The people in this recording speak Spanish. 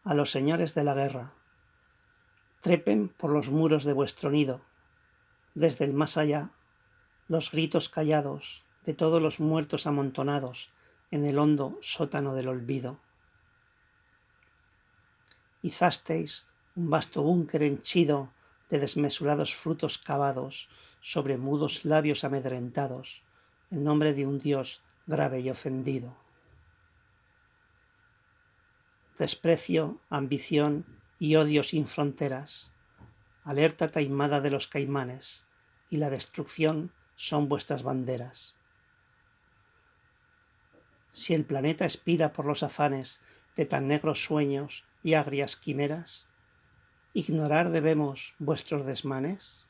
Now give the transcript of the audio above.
a los señores de la guerra. Trepen por los muros de vuestro nido, desde el más allá, los gritos callados de todos los muertos amontonados en el hondo sótano del olvido. Izasteis un vasto búnker henchido de desmesurados frutos cavados sobre mudos labios amedrentados, en nombre de un Dios grave y ofendido. Desprecio, ambición y odio sin fronteras, alerta taimada de los caimanes, y la destrucción son vuestras banderas. Si el planeta expira por los afanes de tan negros sueños y agrias quimeras, ¿ignorar debemos vuestros desmanes?